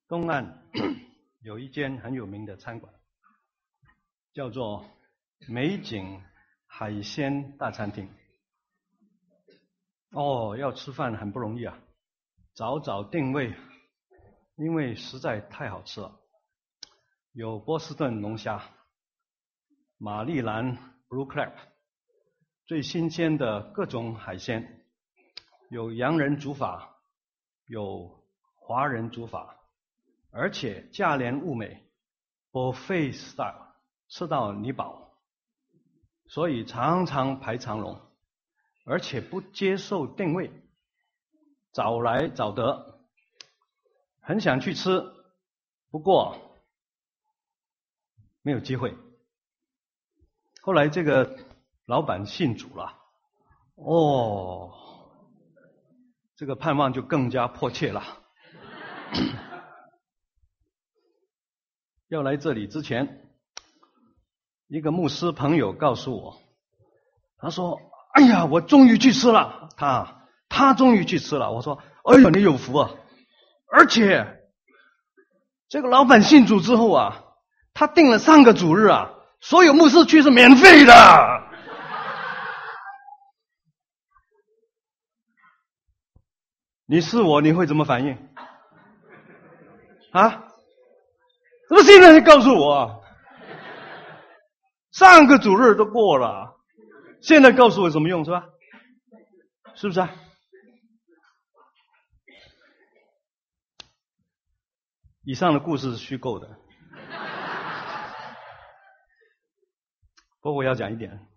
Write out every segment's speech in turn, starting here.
东岸有一间很有名的餐馆，叫做美景海鲜大餐厅。要吃饭很不容易啊，早早定位，因为实在太好吃了。有波士顿龙虾、马利兰 Blue Crab， 最新鲜的各种海鲜，有洋人煮法，有华人煮法，而且价廉物美 ，buffet style， 吃到你饱，所以常常排长龙，而且不接受定位，早来早得，很想去吃，不过没有机会。后来这个老板信主了，这个盼望就更加迫切了。要来这里之前，一个牧师朋友告诉我，他说：“哎呀，我终于去吃了。”他终于去吃了。我说：“哎呀，你有福啊！而且这个老板信主之后啊，他定了3个主日啊，所有牧师去是免费的。”你是我，你会怎么反应？怎么现在才告诉我啊？3个主日都过了，现在告诉我有什么用，是吧？是不是啊？以上的故事是虚构的，不过我要讲一点，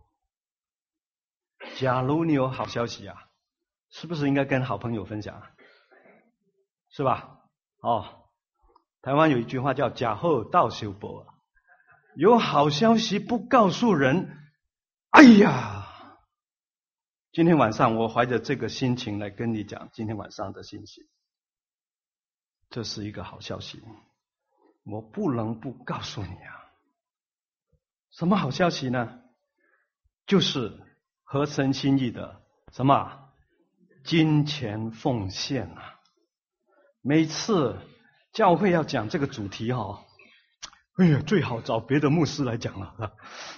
假如你有好消息啊，是不是应该跟好朋友分享啊？是吧？台湾有一句话叫假后到修博，有好消息不告诉人，哎呀！今天晚上我怀着这个心情来跟你讲今天晚上的信息，这是一个好消息，我不能不告诉你啊。什么好消息呢？就是合神心意的什么金钱奉献啊！每次教会要讲这个主题最好找别的牧师来讲了。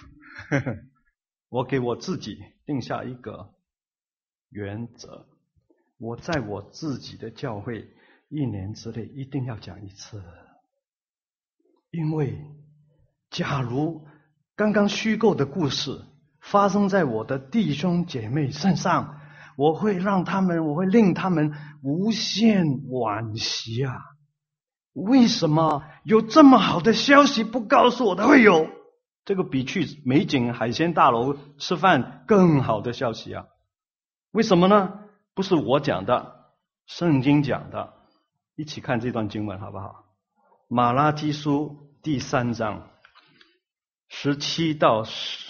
我给我自己定下一个原则，我在我自己的教会1年之内一定要讲1次，因为假如刚刚虚构的故事发生在我的弟兄姐妹身上，我会令他们无限惋惜啊！为什么有这么好的消息不告诉我的会友？这个比去美景海鲜大楼吃饭更好的消息啊！为什么呢？不是我讲的，圣经讲的。一起看这段经文好不好？马拉基书第3章17到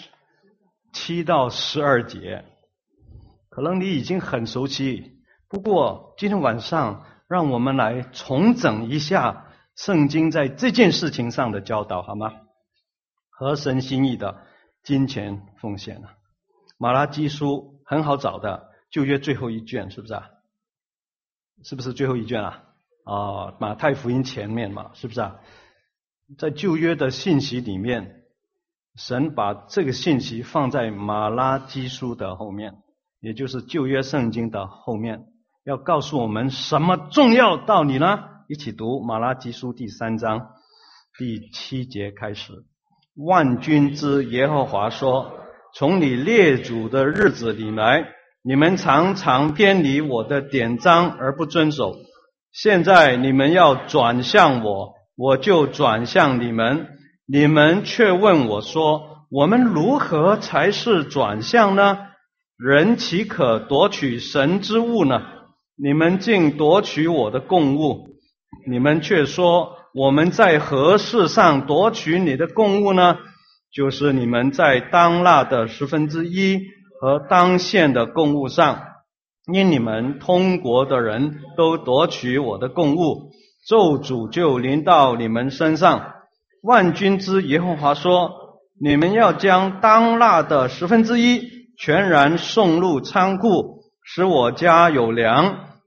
12节，可能你已经很熟悉，不过今天晚上让我们来重整一下圣经在这件事情上的教导，好吗？合神心意的金钱奉献啊！马拉基书很好找的，旧约最后一卷，是不是啊？是不是最后一卷啊？马太福音前面嘛，是不是啊？在旧约的信息里面，神把这个信息放在马拉基书的后面，也就是旧约圣经的后面，要告诉我们什么重要道理呢？一起读马拉基书第3章第7节开始。万军之耶和华说：从你列祖的日子里来，你们常常偏离我的典章而不遵守，现在你们要转向我，我就转向你们。你们却问我说：我们如何才是转向呢？人岂可夺取神之物呢？你们竟夺取我的供物。你们却说：我们在何事上夺取你的供物呢？就是你们在当纳的1/10和当献的供物上，因你们通国的人都夺取我的供物，咒诅就临到你们身上。万军之耶和华说：你们要将当纳的1/10全然送入仓库，使我家有粮，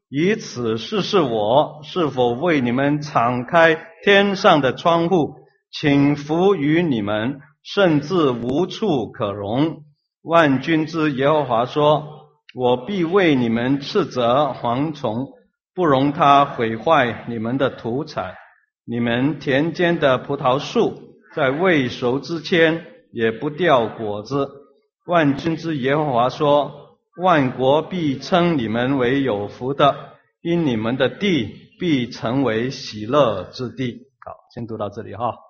以此试试我是否为你们敞开天上的窗户，倾福于你们，甚至无处可容。万军之耶和华说，我必为你们斥责蝗虫，不容它毁坏你们的土产。你们田间的葡萄树在未熟之前也不掉果子。万军之耶和华说，万国必称你们为有福的，因你们的地必成为喜乐之地。好，先读到这里哈。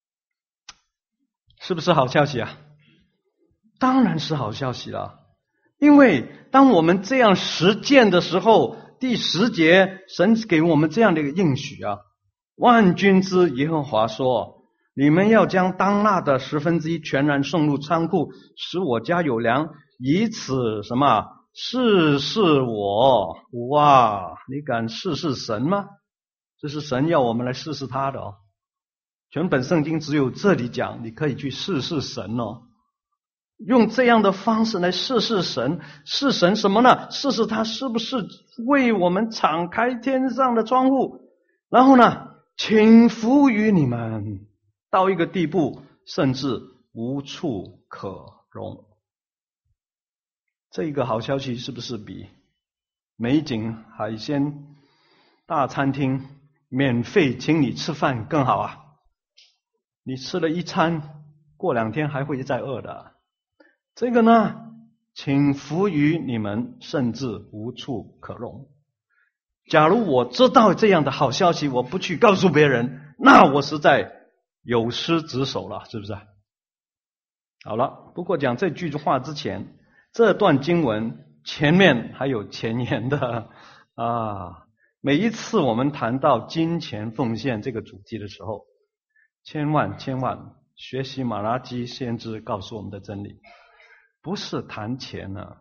是不是好消息啊？当然是好消息了。因为当我们这样实践的时候，第10节神给我们这样的一个应许啊，万军之耶和华说，你们要将当纳的1/10全然送入仓库，使我家有粮，以此什么试试我。哇，你敢试试神吗？这是神要我们来试试他的哦。全本圣经只有这里讲，你可以去试试神哦。用这样的方式来试试神，试神什么呢？试试他是不是为我们敞开天上的窗户，然后呢，倾福于你们到一个地步，甚至无处可容。这个好消息是不是比美景海鲜大餐厅免费请你吃饭更好啊？你吃了一餐，过2天还会再饿的。这个呢，倾福于你们，甚至无处可容。假如我知道这样的好消息，我不去告诉别人，那我实在有失职守了，是不是？好了，不过讲这句话之前，这段经文前面还有前言的啊。每一次我们谈到金钱奉献这个主题的时候，千万学习马拉基先知告诉我们的真理，不是谈钱啊。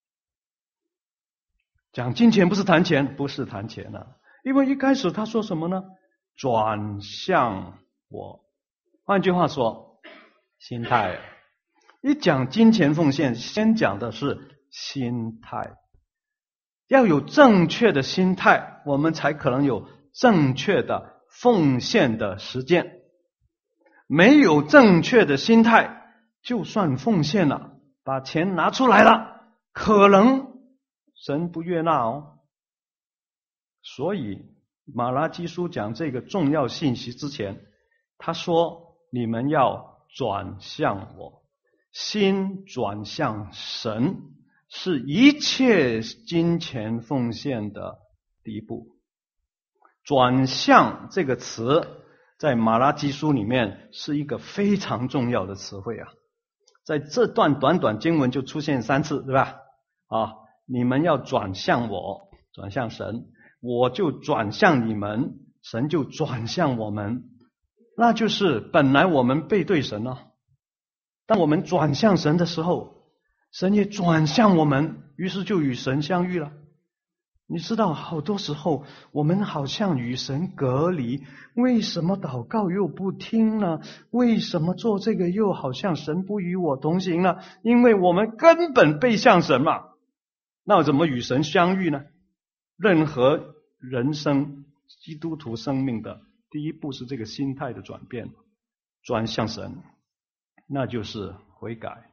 讲金钱不是谈钱，不是谈钱啊。因为一开始他说什么呢？转向我。换句话说，心态。一讲金钱奉献，先讲的是心态。要有正确的心态，我们才可能有正确的奉献的实践。没有正确的心态，就算奉献了，把钱拿出来了，可能神不悦纳哦。所以马拉基书讲这个重要信息之前，他说你们要转向我，心转向神，是一切金钱奉献的第一步。转向这个词在马拉基书里面是一个非常重要的词汇啊，在这段短短经文就出现3次，对吧？你们要转向我，转向神，我就转向你们，神就转向我们。那就是本来我们背对神了，当我们转向神的时候，神也转向我们，于是就与神相遇了。你知道好多时候我们好像与神隔离，为什么祷告又不听呢？为什么做这个又好像神不与我同行呢？因为我们根本背向神嘛。那怎么与神相遇呢？任何人生基督徒生命的第一步是这个心态的转变，转向神，那就是悔改，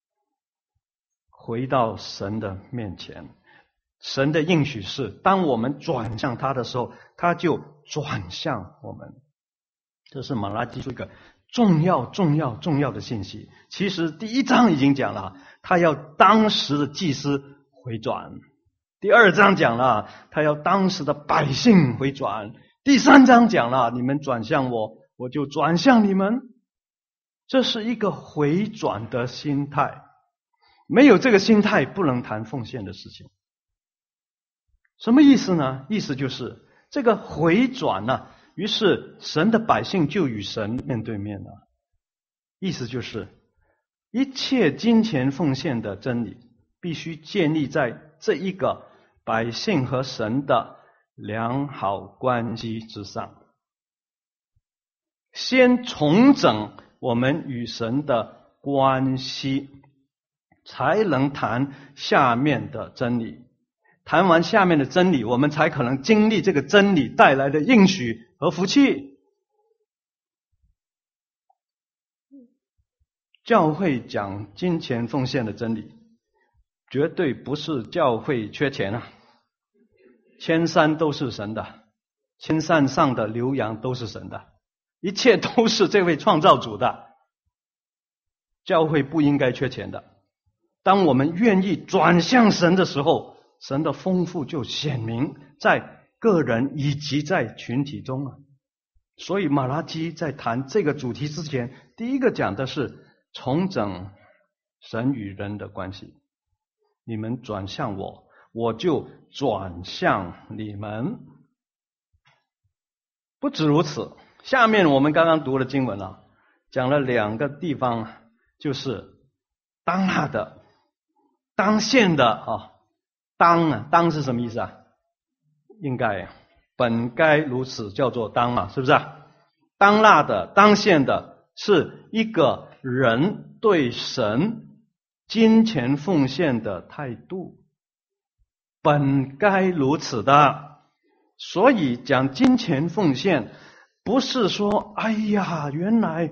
回到神的面前。神的应许是，当我们转向他的时候，他就转向我们。这是马拉基书一个重要的信息。其实第1章已经讲了，他要当时的祭司回转；第2章讲了，他要当时的百姓回转；第3章讲了，你们转向我，我就转向你们。这是一个回转的心态，没有这个心态不能谈奉献的事情。什么意思呢？意思就是这个回转呢，于是神的百姓就与神面对面了。意思就是一切金钱奉献的真理必须建立在这一个百姓和神的良好关系之上，先重整我们与神的关系，才能谈下面的真理。 谈完下面的真理，我们才可能经历这个真理带来的应许和福气。教会讲金钱奉献的真理，绝对不是教会缺钱啊！千山都是神的，千山上的牛羊都是神的，一切都是这位创造主的。教会不应该缺钱的。当我们愿意转向神的时候，神的丰富就显明在个人以及在群体中啊。所以马拉基在谈这个主题之前，第一个讲的是重整神与人的关系。你们转向我，我就转向你们。不止如此，下面我们刚刚读的经文啊，讲了2个地方，就是当下的、当现的啊。当是什么意思啊？应该本该如此，叫做当嘛，是不是啊？当纳的、当现的是一个人对神金钱奉献的态度，本该如此的。所以讲金钱奉献，不是说哎呀，原来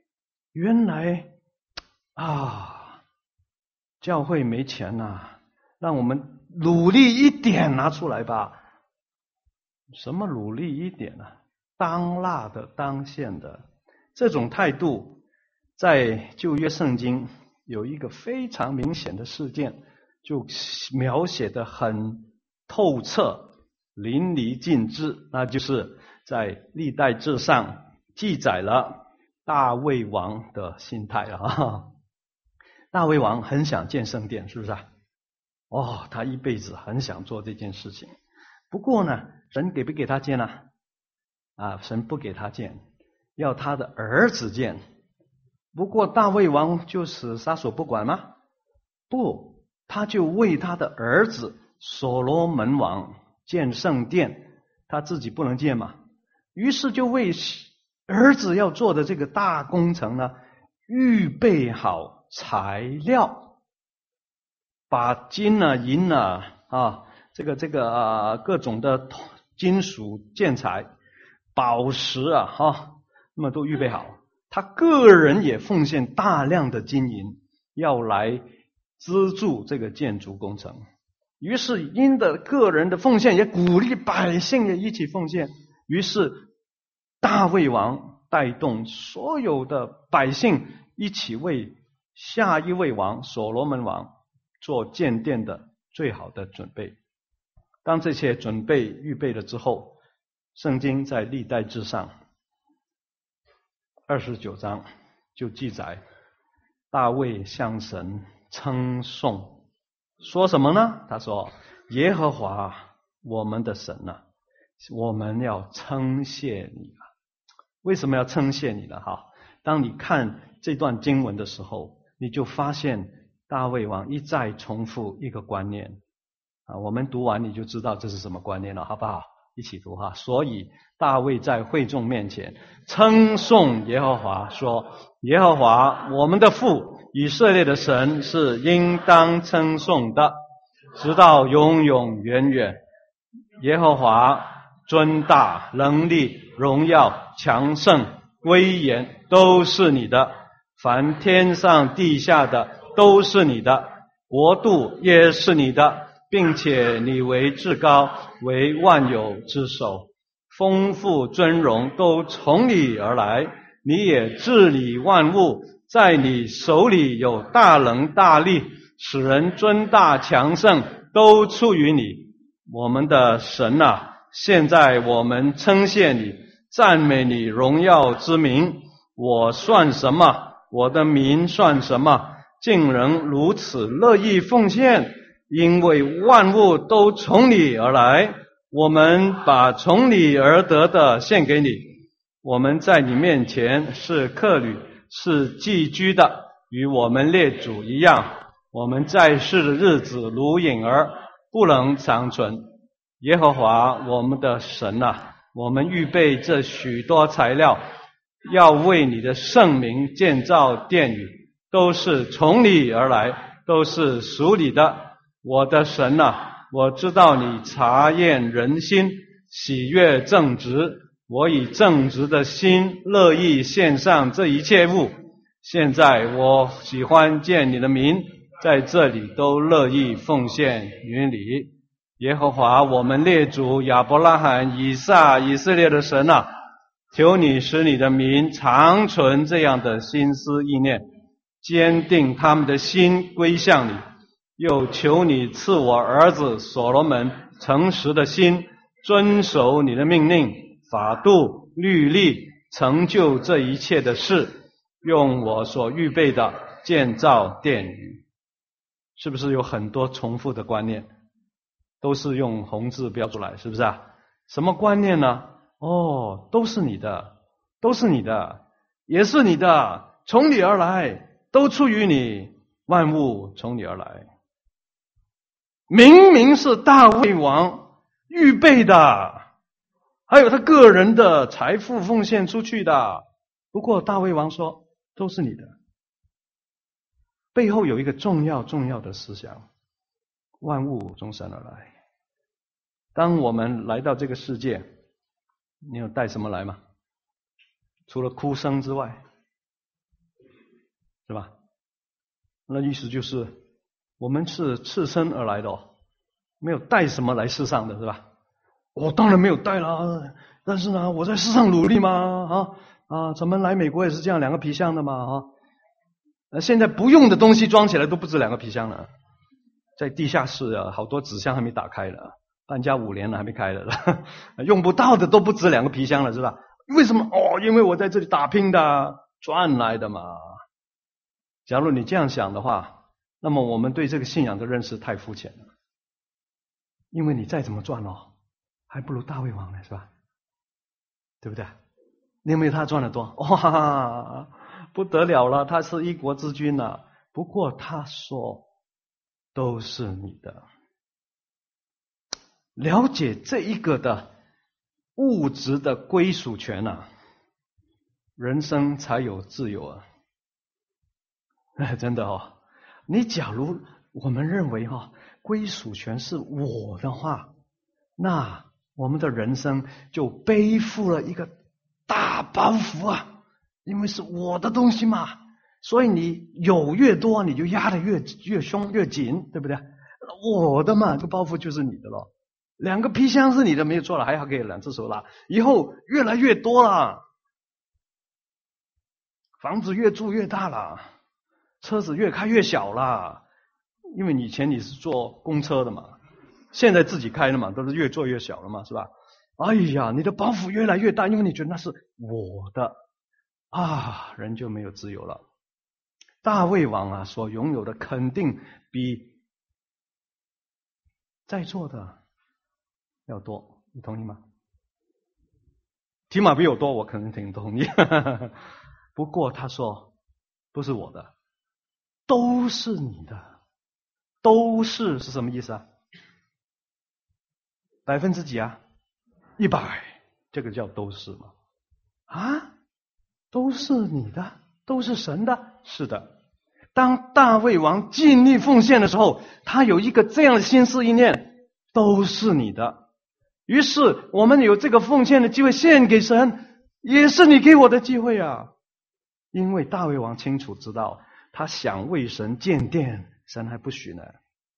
啊，教会没钱啊，让我们努力一点拿出来吧。什么努力一点啊？当纳的、当献的这种态度，在旧约圣经有一个非常明显的事件，就描写得很透彻、淋漓尽致，那就是在历代志上记载了大卫王的心态啊。大卫王很想建圣殿，是不是啊？他一辈子很想做这件事情。不过呢，神给不给他建啊？神不给他建，要他的儿子建。不过大卫王就是撒手不管吗？不，他就为他的儿子所罗门王建圣殿，他自己不能建嘛，于是就为儿子要做的这个大工程呢，预备好材料，把金啊、银啊、各种的金属建材、宝石那么都预备好。他个人也奉献大量的金银，要来资助这个建筑工程。于是因的个人的奉献，也鼓励百姓也一起奉献。于是大卫王带动所有的百姓一起为下一位王所罗门王做建殿的最好的准备。当这些准备预备了之后，圣经在历代志上29章就记载大卫向神称颂，说什么呢？他说：耶和华我们的神啊，我们要称谢你啊。为什么要称谢你呢？当你看这段经文的时候，你就发现大卫王一再重复一个观念我们读完你就知道这是什么观念了，好不好？一起读所以大卫在会众面前称颂耶和华，说：耶和华我们的父，以色列的神是应当称颂的，直到永永远远。耶和华尊大，能力、荣耀、强盛、威严都是你的，凡天上地下的都是你的，国度也是你的，并且你为至高，为万有之首，丰富尊荣都从你而来，你也治理万物，在你手里有大能大力，使人尊大强盛都出于你。我们的神啊，现在我们称谢你，赞美你荣耀之名。我算什么？我的民算什么？竟能如此乐意奉献？因为万物都从你而来，我们把从你而得的献给你。我们在你面前是客旅，是寄居的，与我们列祖一样。我们在世的日子如影儿，不能长存。耶和华我们的神啊，我们预备这许多材料，要为你的圣名建造殿宇，都是从你而来，都是属你的。我的神啊， 我知道你察验人心，喜悦正直。我以正直的心乐意献上这一切物。现在我喜欢见你的名，在这里都乐意奉献于你。耶和华我们列祖亚伯拉罕、以撒、以色列的神啊，求你使你的民长存这样的心思意念，坚定他们的心归向你。又求你赐我儿子所罗门诚实的心，遵守你的命令、法度、律例，成就这一切的事，用我所预备的建造殿宇。是不是有很多重复的观念，都是用红字标出来，是不是啊？什么观念呢？都是你的，都是你的，也是你的，从你而来，都出于你，万物从你而来。明明是大卫王预备的，还有他个人的财富奉献出去的，不过大卫王说都是你的。背后有一个重要的思想，万物从神而来。当我们来到这个世界，你有带什么来吗？除了哭声之外，是吧？那意思就是我们是赤身而来的没有带什么来世上的，是吧？我当然没有带了，但是呢，我在世上努力嘛，咱们来美国也是这样，2个皮箱的嘛，现在不用的东西装起来都不止2个皮箱了，在地下室啊，好多纸箱还没打开了，搬家5年了还没开了，用不到的都不止2个皮箱了，是吧？为什么？因为我在这里打拼的，赚来的嘛。假如你这样想的话，那么我们对这个信仰的认识太肤浅了。因为你再怎么赚还不如大卫王呢，是吧？对不对？你有没有他赚得多？哇，不得了了，他是一国之君啊。不过他说都是你的。了解这一个的物质的归属权啊，人生才有自由啊。真的你假如我们认为归属权是我的话，那我们的人生就背负了一个大包袱啊，因为是我的东西嘛，所以你有越多，你就压得越凶越紧，对不对？我的嘛，这个包袱就是你的了。2个皮箱是你的，没有错了，还好可以2只手拉，以后越来越多了，房子越住越大了，车子越开越小了，因为以前你是坐公车的嘛，现在自己开的嘛，都是越做越小了嘛，是吧？哎呀，你的包袱越来越大，因为你觉得那是我的人就没有自由了。大卫王所拥有的肯定比在座的要多，你同意吗？起码比我多，我可能挺同意。不过他说不是我的，都是你的。都是什么意思啊？% 几啊？100，这个叫都是吗？都是你的，都是神的。是的，当大卫王尽力奉献的时候，他有一个这样的心思意念，都是你的。于是我们有这个奉献的机会献给神，也是你给我的机会啊。因为大卫王清楚知道，他想为神建殿，神还不许呢，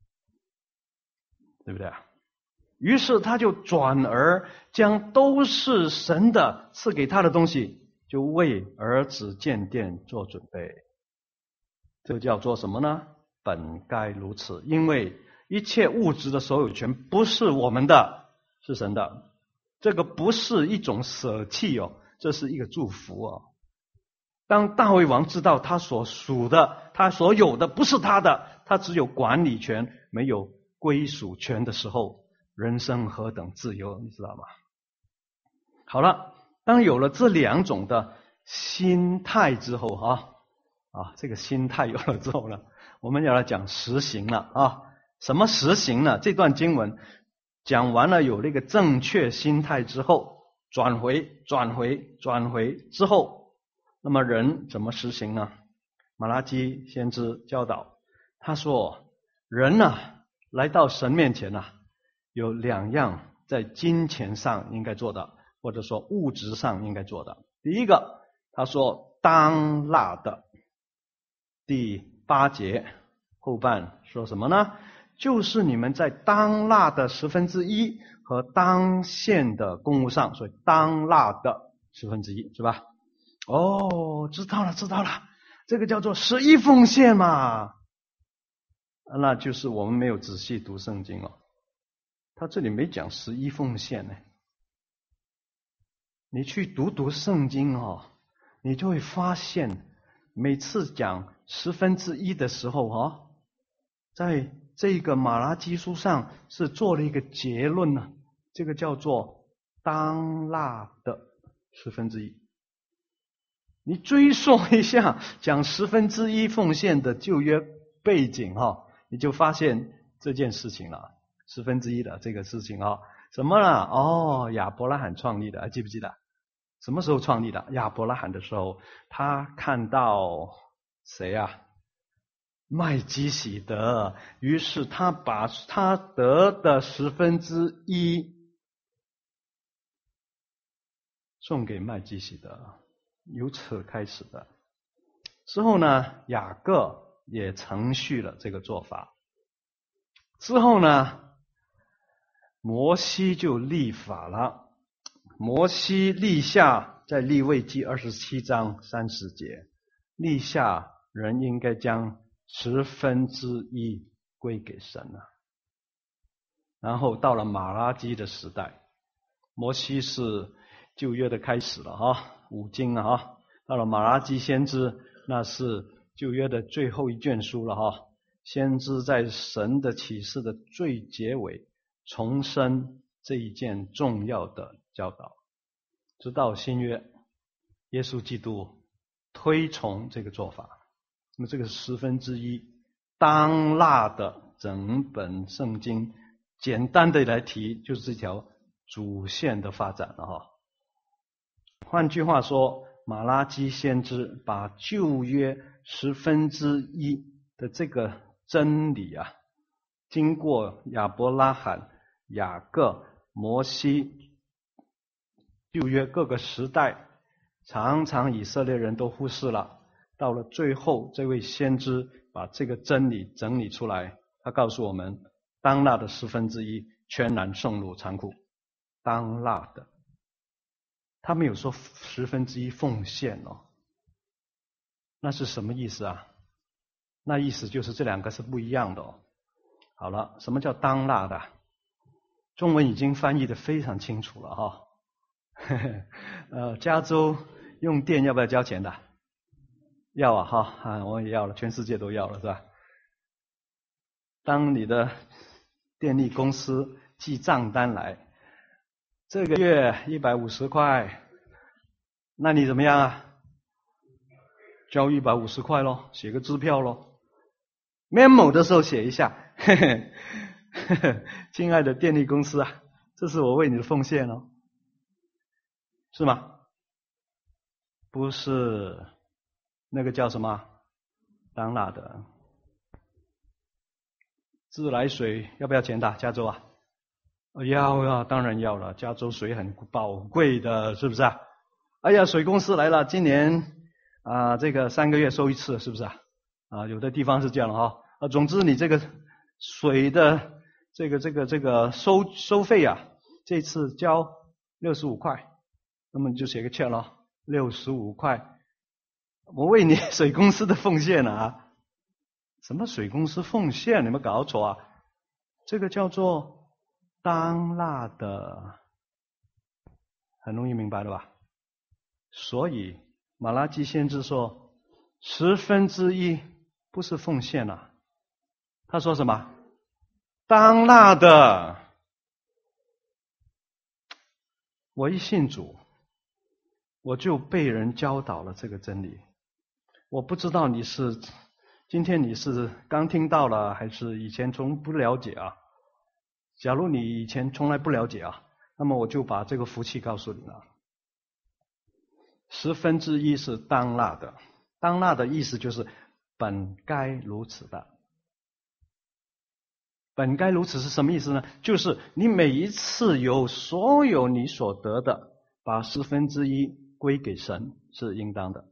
对不对？于是他就转而将都是神的赐给他的东西，就为儿子建殿做准备。这叫做什么呢？本该如此，因为一切物质的所有权不是我们的，是神的。这个不是一种舍弃这是一个祝福当大卫王知道他所属的，他所有的不是他的，他只有管理权，没有归属权的时候，人生何等自由，你知道吗？好了，当有了这2种的心态之后这个心态有了之后呢，我们要来讲实行了什么实行呢？这段经文讲完了有那个正确心态之后，转回之后，那么人怎么实行呢？马拉基先知教导，他说人来到神面前有2样在金钱上应该做的，或者说物质上应该做的。第一个，他说当纳的，第8节后半说什么呢？就是你们在当纳的1/10和当献的公物上，所以当纳的1/10是吧？哦，知道了，这个叫做11奉献嘛。那就是我们没有仔细读圣经哦，他这里没讲11奉献呢。你去读圣经哦，你就会发现，每次讲1/10的时候哦，在这个马拉基书上是做了一个结论呢，这个叫做当纳的1/10。你追溯一下讲1/10奉献的旧约背景哈，你就发现这件事情了，1/10的这个事情啊，什么呢？哦，亚伯拉罕创立的，还记不记得？什么时候创立的？亚伯拉罕的时候，他看到谁啊？麦基洗德，于是他把他得的1/10送给麦基洗德，由此开始的。之后呢，雅各也承续了这个做法。之后呢，摩西就立法了。摩西立下，在利未记27章30节，立下人应该将1/10归给神了。然后到了马拉基的时代，摩西是旧约的开始了哈，5经了哈。到了马拉基先知，那是旧约的最后一卷书了哈。先知在神的启示的最结尾，重申这一件重要的教导。直到新约，耶稣基督推崇这个做法。那么这个是1/10当纳的整本圣经，简单的来提，就是这条主线的发展了哈。换句话说，马拉基先知把旧约1/10的这个真理啊，经过亚伯拉罕、雅各、摩西，旧约各个时代，常常以色列人都忽视了。到了最后，这位先知把这个真理整理出来，他告诉我们，当纳的1/10全然送入仓库，当纳的。他没有说1/10奉献哦，那是什么意思啊？那意思就是这2个是不一样的哦。好了，什么叫当纳的？中文已经翻译的非常清楚了哈。加州用电要不要交钱的？要啊哈，我也要了，全世界都要了是吧？当你的电力公司寄账单来，这个月150块，那你怎么样啊？交150块咯，写个支票咯。memo 的时候写一下，亲爱的电力公司啊，这是我为你的奉献哦，是吗？不是，那个叫什么？当纳的。自来水要不要钱的？加州啊？要，当然要了。加州水很宝贵的，是不是啊？哎呀，水公司来了，今年这个3个月收一次，是不是啊？有的地方是这样的哈。总之你这个水的这个收费啊，这次交65块，那么你就写个 check 咯，65块，我为你水公司的奉献啊。什么水公司奉献？你们搞错啊！这个叫做当纳的，很容易明白了吧？所以马拉基先知说1/10不是奉献啊，他说什么？当纳的。我一信主，我就被人教导了这个真理。我不知道今天你是刚听到了，还是以前从不了解啊？假如你以前从来不了解啊，那么我就把这个福气告诉你了。1/10是当纳的，当纳的意思就是本该如此的， 本该如此是什么意思呢？就是你每一次有所有你所得的，把1/10归给神是应当的。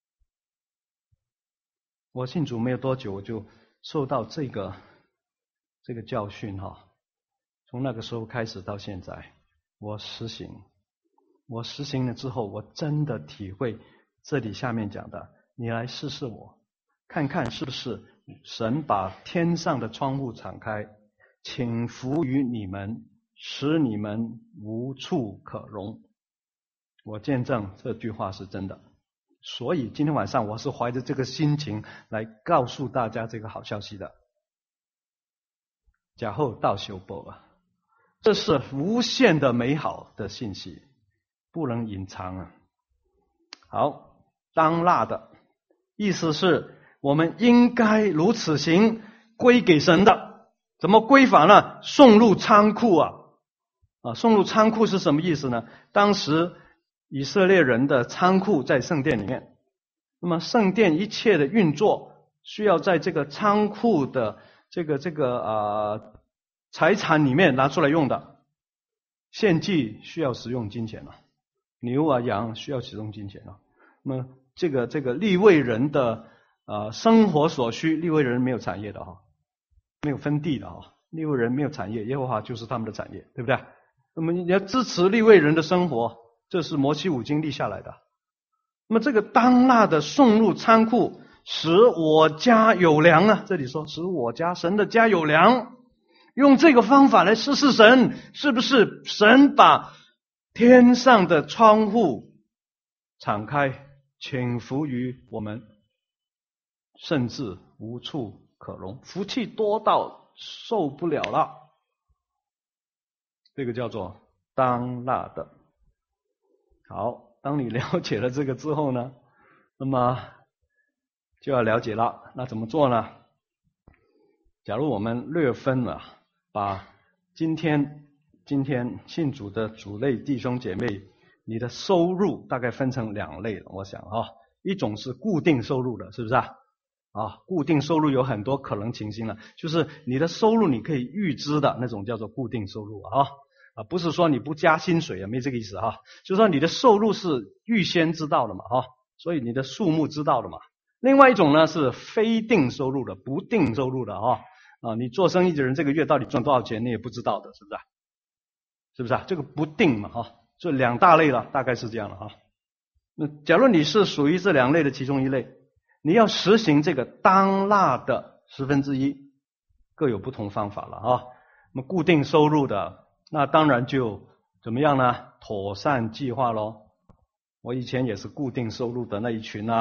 我信主没有多久，我就受到这个教训哈。从那个时候开始到现在，我实行了之后，我真的体会这里下面讲的，你来试试我，看看是不是神把天上的窗户敞开，倾福于你们，使你们无处可容。我见证这句话是真的，所以今天晚上我是怀着这个心情来告诉大家这个好消息的。假后到修补啊，这是无限的美好的信息，不能隐藏啊。好，当纳的意思是我们应该如此行，归给神的。怎么归法呢？送入仓库啊！送入仓库是什么意思呢？当时以色列人的仓库在圣殿里面，那么圣殿一切的运作需要在这个仓库的这个财产里面拿出来用的。献祭需要使用金钱了，牛啊羊需要使用金钱了。那么这个利未人的生活所需，利未人没有产业的哈，没有分地的哈，利未人没有产业，耶和华就是他们的产业，对不对？那么你要支持利未人的生活，这是摩西五经立下来的。那么这个当纳的送入仓库，使我家有粮啊，这里说使我家神的家有粮，用这个方法来试试神是不是神把天上的窗户敞开，倾福于我们，甚至无处可容，福气多到受不了了。这个叫做当纳的。好，当你了解了这个之后呢，那么就要了解了，那怎么做呢？假如我们略分了，把今天信主的主类弟兄姐妹，你的收入大概分成2类了，我想一种是固定收入的，是不是啊？固定收入有很多可能情形了，就是你的收入你可以预支的那种叫做固定收入不是说你不加薪水没这个意思就是说你的收入是预先知道的嘛所以你的数目知道的嘛。另外一种呢是非定收入的，不定收入的你做生意的人这个月到底赚多少钱你也不知道的，是不是？是不是这个不定嘛这2大类了，大概是这样的那假如你是属于这2类的其中一类，你要实行这个当纳的1/10，各有不同方法了那么固定收入的，那当然就怎么样呢？妥善计划咯。我以前也是固定收入的那一群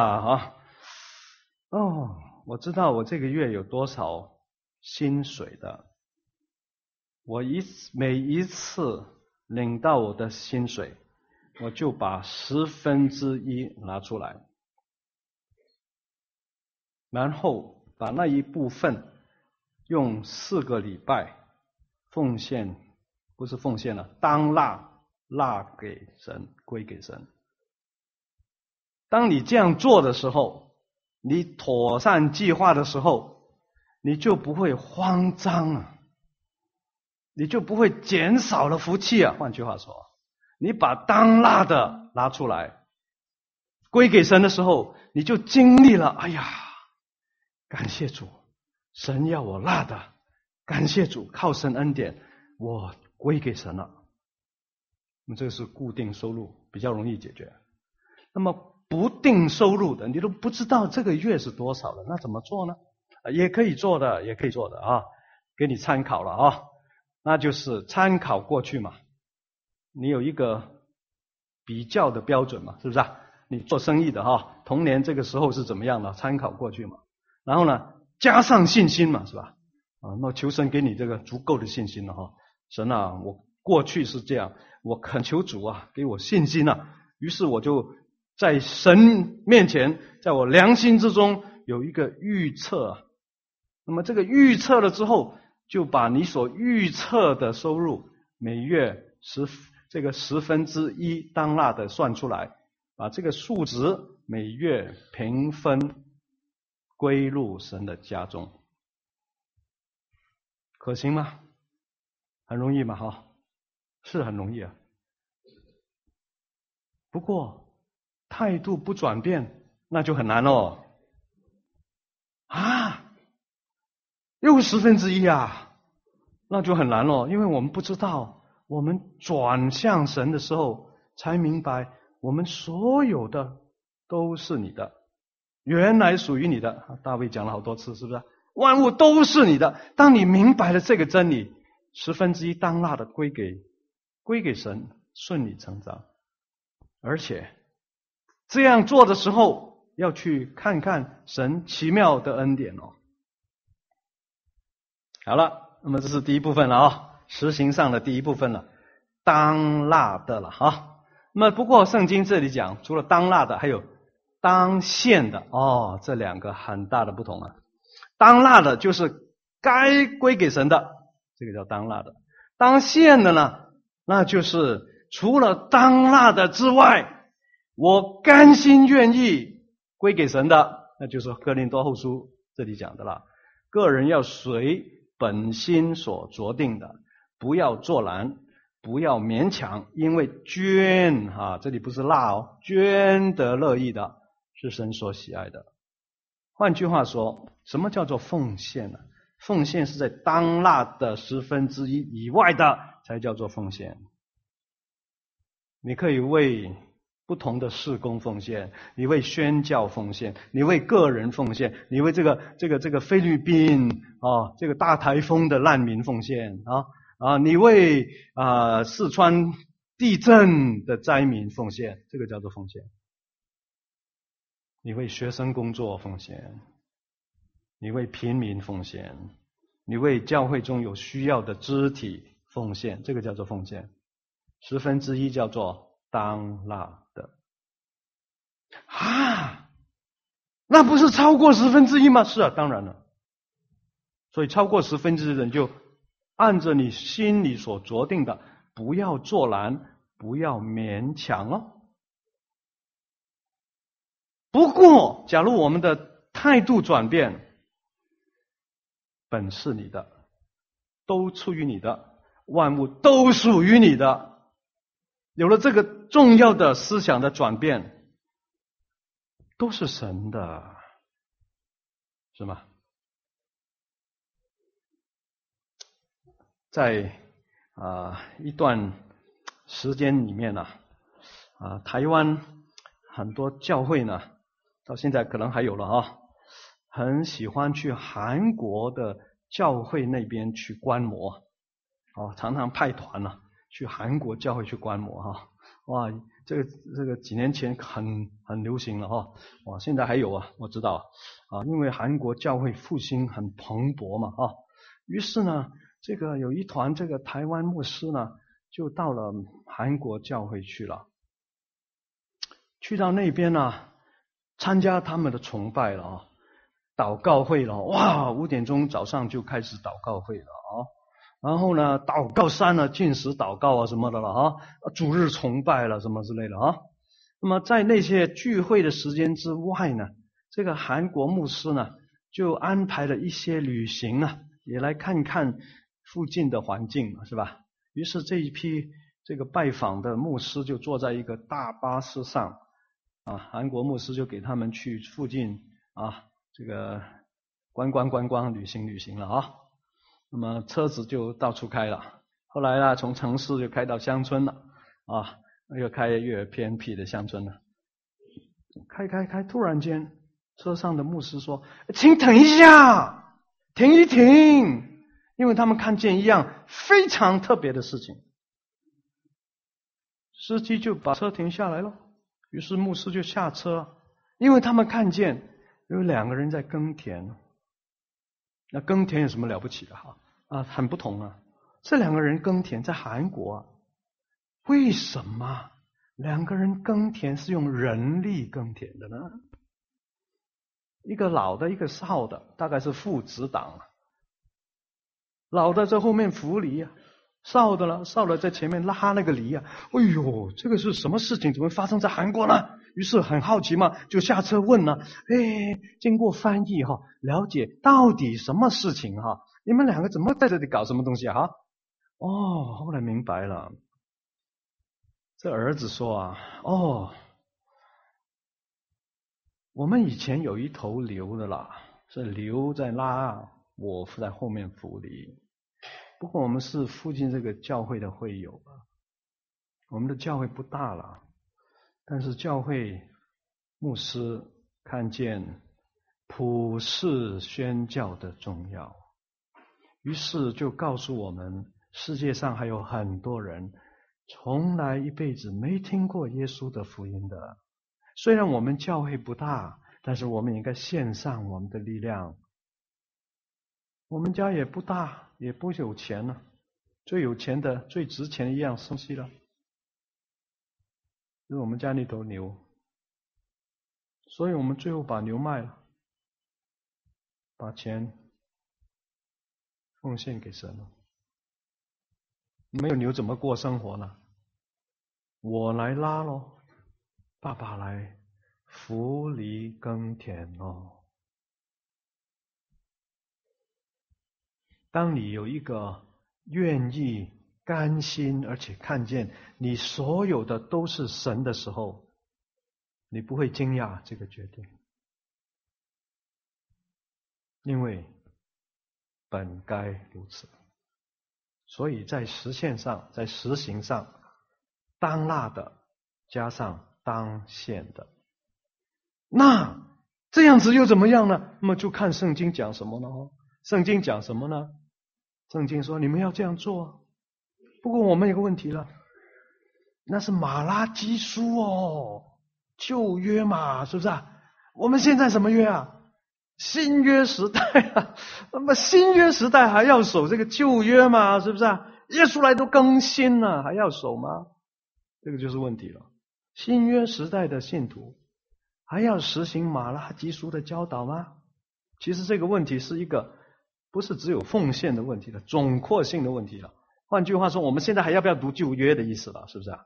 我知道我这个月有多少薪水的，我每一次领到我的薪水，我就把1/10拿出来，然后把那一部分用4个礼拜奉献，不是奉献了，当纳给神，归给神。当你这样做的时候，你妥善计划的时候，你就不会慌张你就不会减少了福气换句话说，你把当纳的拿出来归给神的时候，你就经历了哎呀，感谢主，神要我纳的，感谢主，靠神恩典我归给神了。那么这个是固定收入，比较容易解决。那么不定收入的，你都不知道这个月是多少的，那怎么做呢？也可以做的给你参考了那就是参考过去嘛，你有一个比较的标准嘛，是不是你做生意的同年这个时候是怎么样的，参考过去嘛，然后呢加上信心嘛，是吧？那求神给你这个足够的信心了神我过去是这样，我恳求主给我信心于是我就在神面前，在我良心之中有一个预测那么这个预测了之后，就把你所预测的收入每月1/10当纳的算出来，把这个数值每月平分归入神的家中。 可行吗？很容易嘛，哈，是很容易啊。不过态度不转变，那就很难哦。啊，又1/10啊，那就很难了，因为我们不知道，我们转向神的时候，才明白我们所有的都是你的，原来属于你的。大卫讲了好多次，是不是？万物都是你的。当你明白了这个真理，1/10当纳的归给神，顺理成章。而且这样做的时候，要去看看神奇妙的恩典哦。好了，那么这是第一部分了啊，实行上的第一部分了，当纳的了啊。那么不过圣经这里讲，除了当纳的，还有当献的哦，这两个很大的不同啊。当纳的就是该归给神的，这个叫当纳的；当献的呢，那就是除了当纳的之外，我甘心愿意归给神的，那就是哥林多后书这里讲的了。个人要随本心所酌定的，不要作难，不要勉强，因为捐啊，这里不是纳哦，捐得乐意的是神所喜爱的。换句话说，什么叫做奉献呢？奉献是在当纳的1/10以外的才叫做奉献。你可以为不同的事工奉献，你为宣教奉献，你为个人奉献，你为这个菲律宾啊这个大台风的难民奉献啊，你为四川地震的灾民奉献，这个叫做奉献。你为学生工作奉献，你为平民奉献，你为教会中有需要的肢体奉献，这个叫做奉献。1/10叫做当纳的啊，那不是超过1/10吗？是啊，当然了。所以超过1/10的人就按着你心里所酌定的，不要作难，不要勉强哦。不过假如我们的态度转变，本是你的，都出于你的，万物都属于你的，有了这个重要的思想的转变，都是神的，是吗？在一段时间里面呢，台湾很多教会呢，到现在可能还有了啊，很喜欢去韩国的教会那边去观摩，常常派团呢去韩国教会去观摩哈。哇，这个几年前很流行了哈，哇，现在还有啊，我知道因为韩国教会复兴很蓬勃嘛于是呢，这个有一团这个台湾牧师呢，就到了韩国教会去了，去到那边呢，参加他们的崇拜了祷告会了，哇，5点钟早上就开始祷告会了然后呢，祷告山呢，禁食祷告什么的了主日崇拜了什么之类的那么在那些聚会的时间之外呢，这个韩国牧师呢，就安排了一些旅行也来看看附近的环境是吧？于是这一批这个拜访的牧师就坐在一个大巴士上韩国牧师就给他们去附近这个观光旅行了那么车子就到处开了，后来呢，从城市就开到乡村了越开越偏僻的乡村了。开，突然间车上的牧师说：“请等一下，停一停。”因为他们看见一样非常特别的事情，司机就把车停下来了，于是牧师就下车，因为他们看见有2个人在耕田。那耕田有什么了不起的很不同这2个人耕田在韩国为什么2个人耕田是用人力耕田的呢？一个老的，一个少的，大概是父子档老的在后面扶犁少的在前面拉那个犁哎呦，这个是什么事情？怎么发生在韩国呢？于是很好奇嘛，就下车问经过翻译了解到底什么事情你们两个怎么在这里搞什么东西啊？哦，后来明白了，这儿子说啊，哦，我们以前有一头牛的啦，是牛在拉，我在后面扶犁。不过我们是附近这个教会的会友啊，我们的教会不大了，但是教会牧师看见普世宣教的重要，于是就告诉我们，世界上还有很多人从来一辈子没听过耶稣的福音的。虽然我们教会不大，但是我们应该献上我们的力量。我们家也不大，也不有钱了，最有钱的、最值钱的一样东西了，就是我们家那头牛。所以我们最后把牛卖了，把钱奉献给神了。没有牛怎么过生活呢？我来拉咯，爸爸来扶犁耕田咯。当你有一个愿意、甘心，而且看见你所有的都是神的时候，你不会惊讶这个决定，因为本该如此。所以在实现上，在实行上，当纳的加上当献的，那这样子又怎么样呢？那么就看圣经讲什么呢？圣经讲什么呢？圣经说你们要这样做。不过我们有个问题了，那是马拉基书哦，旧约嘛，是不是啊？我们现在什么约啊？新约时代啊，那么新约时代还要守这个旧约吗？是不是啊？耶稣来都更新了，还要守吗？这个就是问题了。新约时代的信徒还要实行马拉基书的教导吗？其实这个问题是一个不是只有奉献的问题了，总括性的问题了。换句话说，我们现在还要不要读旧约的意思了？是不是啊？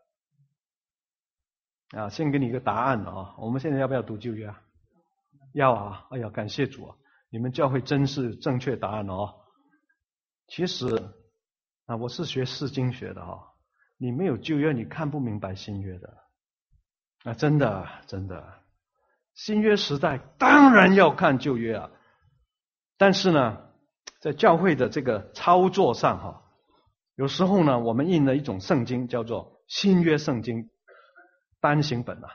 先给你一个答案了啊！我们现在要不要读旧约啊？要啊！哎呀，感谢主啊！你们教会真是正确答案哦。其实我是学释经学的啊，你没有旧约，你看不明白新约的真的真的。新约时代当然要看旧约啊，但是呢，在教会的这个操作上有时候呢，我们印了一种圣经叫做新约圣经单行本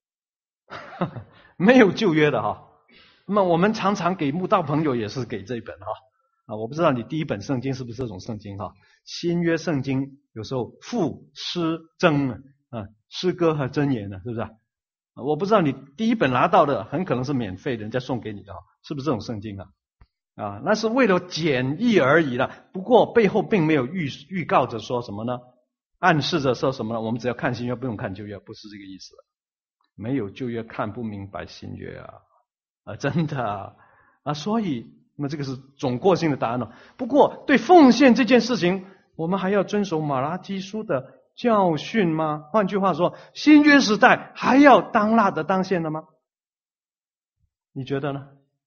没有旧约的那么我们常常给慕道朋友也是给这一本我不知道你第一本圣经是不是这种圣经新约圣经有时候赋诗箴诗歌和箴言是不是我不知道你第一本拿到的很可能是免费的，人家送给你的是不是这种圣经那是为了简易而已了。不过背后并没有预告着说什么呢？暗示着说什么呢？我们只要看新约，不用看旧约，不是这个意思。没有旧约看不明白新约真的所以那么这个是总括性的答案了。不过对奉献这件事情，我们还要遵守马拉基书的教训吗？换句话说，新约时代还要当纳的当献的吗？你觉得呢？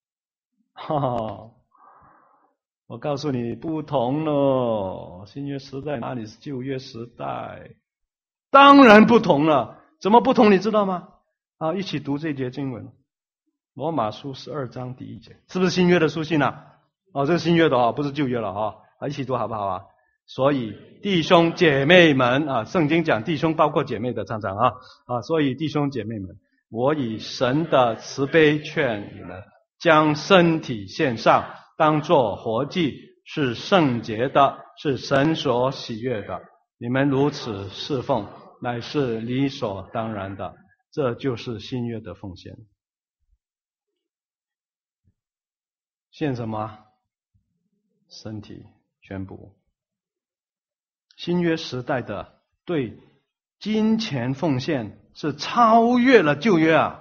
我告诉你不同了，新约时代哪里是旧约时代？当然不同了。怎么不同你知道吗？一起读这节经文，罗马书12章第1节，是不是新约的书信这是新约的不是旧约了一起读好不好所以弟兄姐妹们圣经讲弟兄包括姐妹的常常所以弟兄姐妹们，我以神的慈悲劝你们，将身体献上，当作活祭，是圣洁的，是神所喜悦的。你们如此侍奉，乃是理所当然的。这就是新约的奉献。献什么？身体全部。新约时代的对金钱奉献是超越了旧约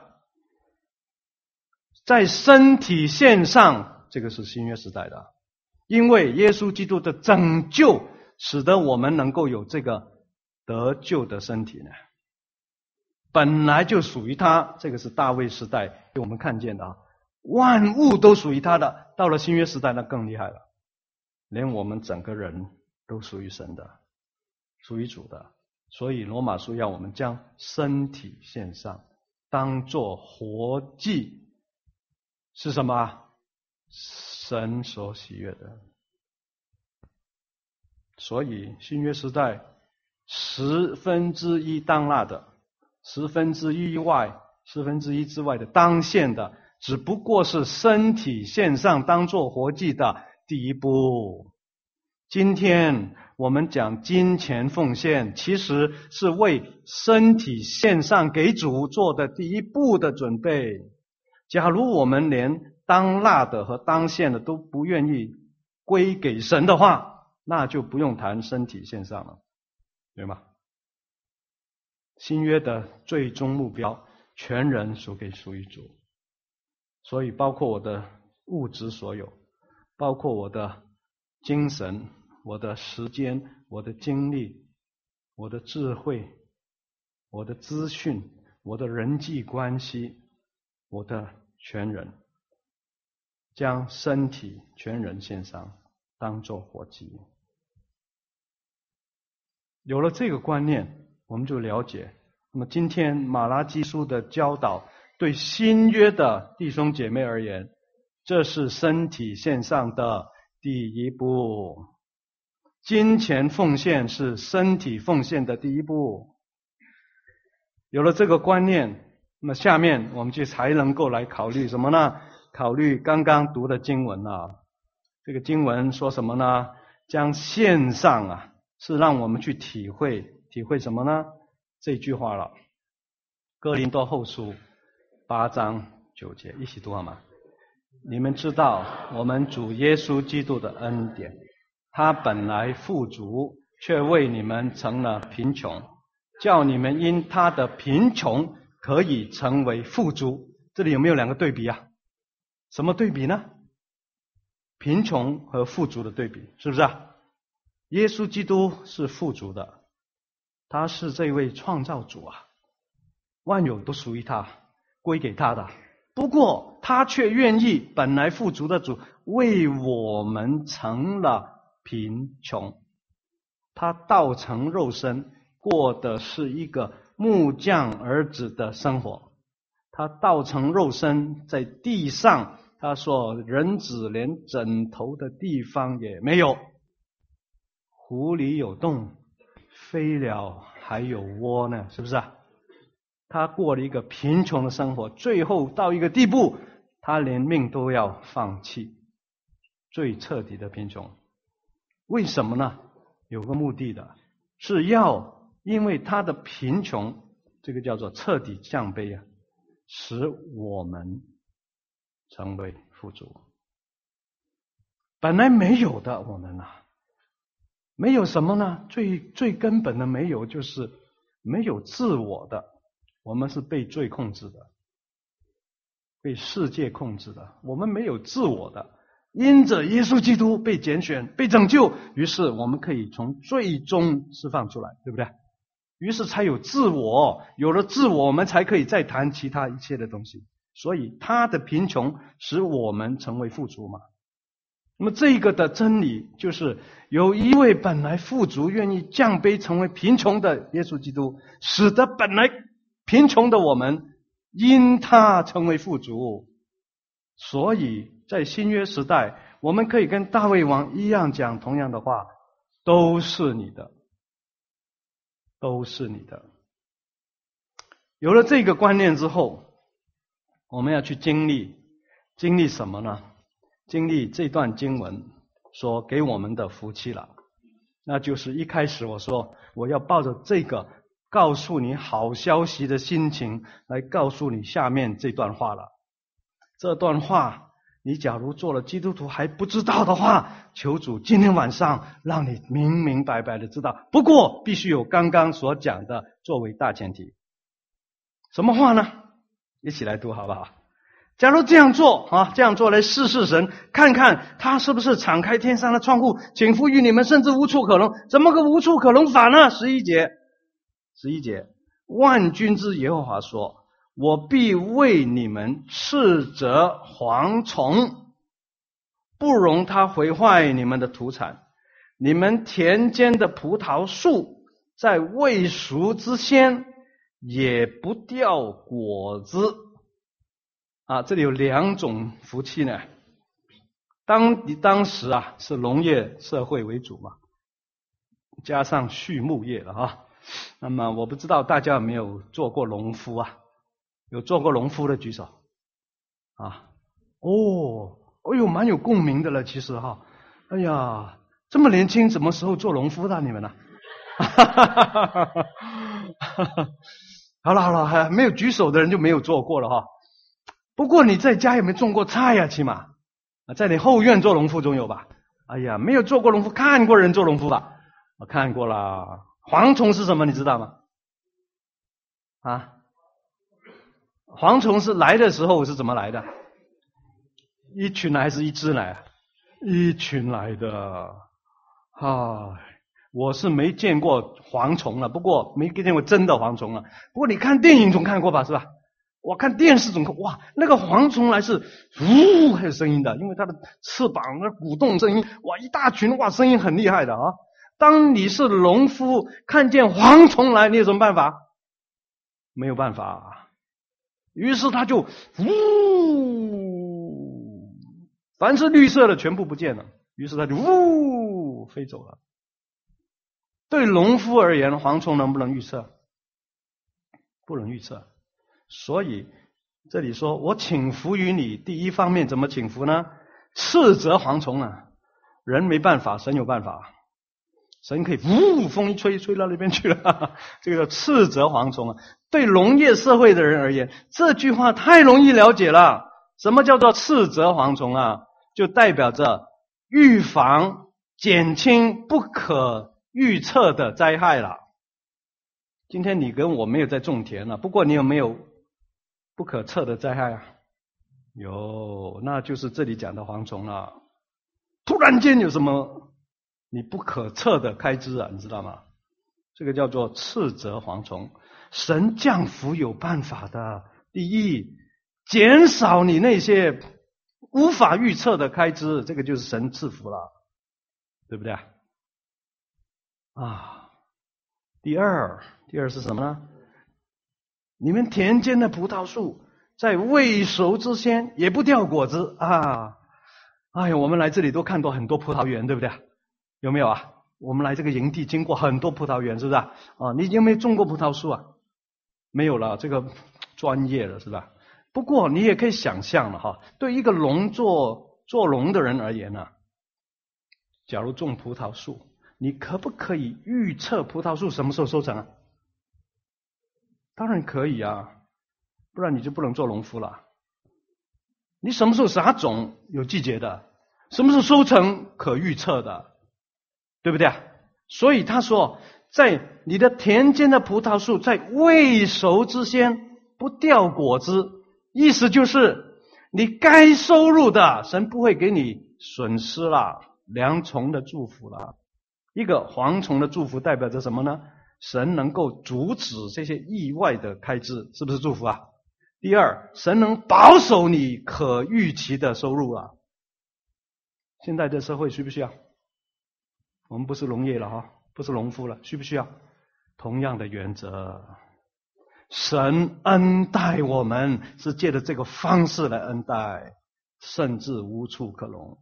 在身体献上，这个是新约时代的。因为耶稣基督的拯救使得我们能够有这个得救的身体呢，本来就属于他。这个是大卫时代给我们看见的万物都属于他的。到了新约时代那更厉害了， 连我们整个人都属于神的，属于主的。所以罗马书要我们将身体献上，当作活祭，是什么？神所喜悦的。所以新约时代1/10当纳的1/10之外的当献的，只不过是身体献上当作活祭的第一步。今天我们讲金钱奉献，其实是为身体献上给主做的第一步的准备。假如我们连当纳的和当献的都不愿意归给神的话，那就不用谈身体献上了，对吗？新约的最终目标，全人属于主。所以包括我的物质所有，包括我的精神，我的时间，我的精力，我的智慧，我的资讯，我的人际关系，我的全人，将身体全人献上，当作活祭。有了这个观念，我们就了解，那么今天马拉基书的教导，对新约的弟兄姐妹而言，这是身体献上的第一步。金钱奉献是身体奉献的第一步。有了这个观念，那么下面我们就才能够来考虑什么呢？考虑刚刚读的经文啊。这个经文说什么呢？将献上啊，是让我们去体会什么呢？这句话了。哥林多后书8章9节，一起读好吗？你们知道我们主耶稣基督的恩典，他本来富足，却为你们成了贫穷，叫你们因他的贫穷可以成为富足。这里有没有两个对比啊？什么对比呢？贫穷和富足的对比，是不是啊？耶稣基督是富足的，他是这位创造主啊，万有都属于他，归给他的。不过他却愿意本来富足的主为我们成了贫穷，他道成肉身，过的是一个木匠儿子的生活。他道成肉身，在地上，他说人子连枕头的地方也没有，湖里有洞，飞鸟还有窝呢，是不是啊？他过了一个贫穷的生活，最后到一个地步，他连命都要放弃，最彻底的贫穷。为什么呢？有个目的的，是要因为他的贫穷，这个叫做彻底降卑啊，使我们成为富足。本来没有的我们啊，没有什么呢？最根本的没有，就是没有自我的。我们是被罪控制的，被世界控制的，我们没有自我的。因着耶稣基督被拣选，被拯救，于是我们可以从罪中释放出来，对不对？于是才有自我，有了自我，我们才可以再谈其他一切的东西。所以他的贫穷使我们成为富足嘛。那么这个的真理就是，有一位本来富足愿意降卑成为贫穷的耶稣基督，使得本来贫穷的我们因他成为富足。所以在新约时代，我们可以跟大卫王一样讲同样的话，都是你的，都是你的。有了这个观念之后，我们要去经历什么呢？经历这段经文所给我们的福气了。那就是一开始我说，我要抱着这个告诉你好消息的心情来告诉你下面这段话了。这段话你假如做了基督徒还不知道的话，求主今天晚上让你明明白白的知道。不过必须有刚刚所讲的作为大前提。什么话呢？一起来读好不好？假如这样做来试试神，看看他是不是敞开天上的窗户，请赋予你们，甚至无处可容。怎么个无处可容法呢？11节，万军之耶和华说，我必为你们斥责蝗虫， 不容它毁坏你们的土产。你们田间的葡萄树在未熟之先也不掉果子。这里有2种福气呢。当时是农业社会为主嘛，加上畜牧业了那么我不知道大家有没有做过农夫有做过农夫的举手蛮有共鸣的了，其实哎呀，这么年轻，什么时候做农夫的你们呢？好了，还没有举手的人就没有做过了不过你在家有没有种过菜呀？起码在你后院做农夫总有吧？哎呀，没有做过农夫，看过人做农夫吧？我看过了。蝗虫是什么？你知道吗？蝗虫是来的时候是怎么来的？一群来还是一只来？一群来的。我是没见过蝗虫了，不过没见过真的蝗虫了。不过你看电影总看过吧，是吧？我看电视总看，那个蝗虫来是还有声音的，因为它的翅膀那鼓动声音，一大群，声音很厉害的当你是农夫，看见蝗虫来，你有什么办法？没有办法。于是他就凡是绿色的全部不见了，于是他就飞走了。对农夫而言，蝗虫能不能预测？不能预测。所以这里说我请福于你，第一方面怎么请福呢？斥责蝗虫人没办法，神有办法。神可以风一吹到那边去了，这个叫斥责蝗虫对农业社会的人而言，这句话太容易了解了。什么叫做斥责蝗虫就代表着预防、减轻不可预测的灾害了。今天你跟我没有在种田了，不过你有没有不可测的灾害有，那就是这里讲的蝗虫了。突然间有什么你不可测的开支你知道吗？这个叫做斥责蝗虫。神降福有办法的。第一，减少你那些无法预测的开支，这个就是神赐福了，对不对第二是什么呢？你们田间的葡萄树在未熟之先也不掉果子我们来这里都看到很多葡萄园，对不对？有没有我们来这个营地经过很多葡萄园，是不是你有没有种过葡萄树没有了，这个专业了，是吧？不过你也可以想象了对一个做农的人而言假如种葡萄树，你可不可以预测葡萄树什么时候收成当然可以不然你就不能做农夫了。你什么时候撒种有季节的，什么时候收成可预测的，对不对所以他说，在你的田间的葡萄树在未熟之先不掉果子，意思就是你该收入的神不会给你损失了，2重的祝福了。一个蝗虫的祝福代表着什么呢？神能够阻止这些意外的开支，是不是祝福第二，神能保守你可预期的收入现在的社会需不需要？我们不是农业了不是农夫了，需不需要？同样的原则，神恩待我们是借着这个方式来恩待，甚至无处可容。